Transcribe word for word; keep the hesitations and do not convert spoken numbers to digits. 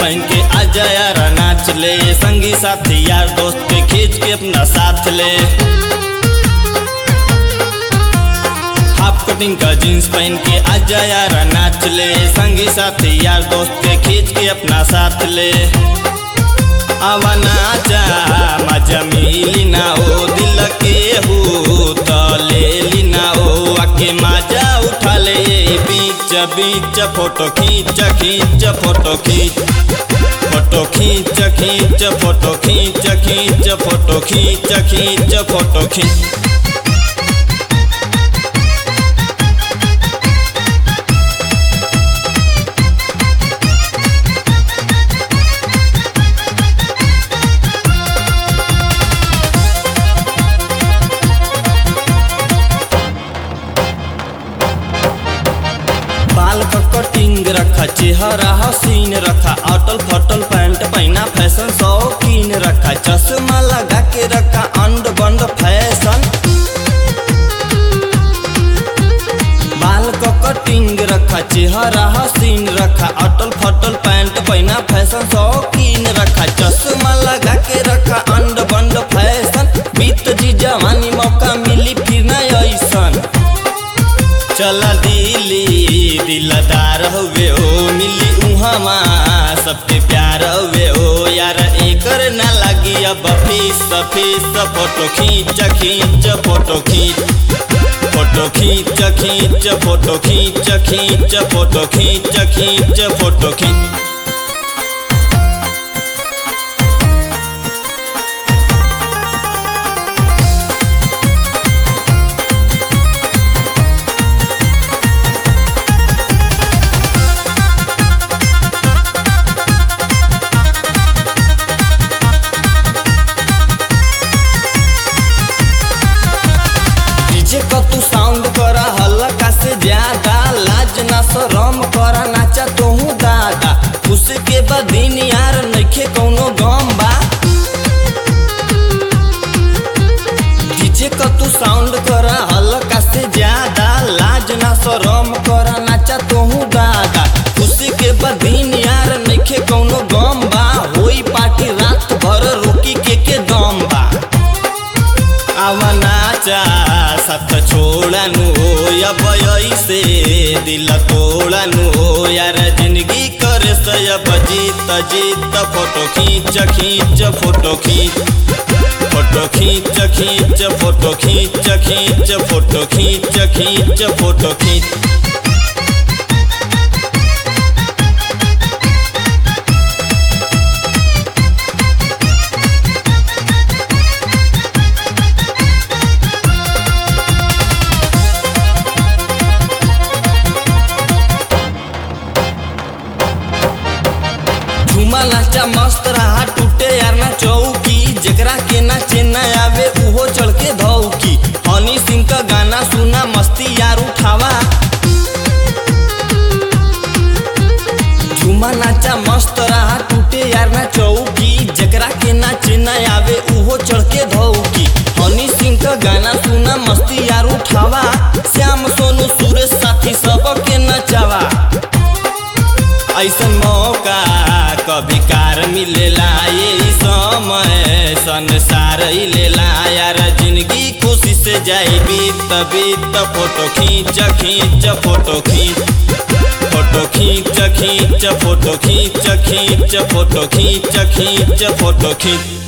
पहन के आजा यार नाच ले, संगी साथी यार दोस्त के खींच के अपना साथ ले। हाफ कटिंग का जींस पहन के आजा यार नाच ले, संगी साथी यार दोस्त के खींच के अपना साथ ले। आवा नाचा मजा मिली ना ओ, दिल के हो तो ले ली ना ओ, आके मजा उठा ले। बीच बीच फोटो खींच खींच फोटो खींच फोटो खींच खींच फोटो खींच खींच फोटो खींच खींच फोटो खींच। बाल का कटिंग रखा, चेहरा हसीन रखा, अटल फटल पैंट पहना, फैशन शौकीन रखा, चश्मा लगा के रखा, अंड बंड फैशन। बाल का कटिंग रखा, चेहरा हसीन रखा, अटल फटल पैंट पहना, फैशन शौकीन रखा, चश्मा लगा के रखा, अंड बंड फैशन। बीत जी जवानी मौका मिली फिर ना ऐसन, चला दिली दिलदार हुए ओ, मिली उहमा सबके प्यार हुए ओ। यार एकर ना लगी अब फीस फीस, फोटो खींच खींच फोटो खींच फोटो खींच खींच फोटो खींच खींच फोटो खींच खींच फोटो खींच। तू साउंड करा हल्का से ज्यादा, लाज ना शरम करा, नाचा तोहू दादा। उसके बाद दिन यार नइखे कौनो गम बा, डीजे का तू साउंड करा हल्का से ज्यादा, लाज ना शरम करा, नाचा तोहू दादा। उसके बाद दिन यार नइखे कौनो गम बा, होई पार्टी रात भर रोकी के के दम बा। आवा नाचा साथ छोड़ानु हो, अब ऐसे दिल तोड़ानु हो। यार जिंदगी करे सब जीत जीत, फोटो खींच खींच फोटो खींच फोटो खींच खींच फोटो खींच खींच फोटो खींच खींच फोटो खींच। झूमा नाचा मस्त रहा, टूटे यार ना चौकी, जेकरा के नाचे न आवे उहो चढ़ के धौकी। हनी सिंह का गाना सुना, मस्ती यार उठावा। झूमा नाचा मस्त रहा, टूटे यार ना चौकी, जेकरा के नाचे न आवे उहो चढ़ के धौकी। हनी सिंह का गाना सुना, मस्ती यार उठावा। श्याम सोनू सुरेश साथी सबके नचावा। ऐसन मौका कभी कार मिलेला, ये समय संसार ही लेला। यार जिंदगी खुशी से जाए बीत बीत, फोटो खींच खींच फोटो खींच फोटो खींच खींच फोटो खींच खींच फोटो खींच खींच फोटो खींच।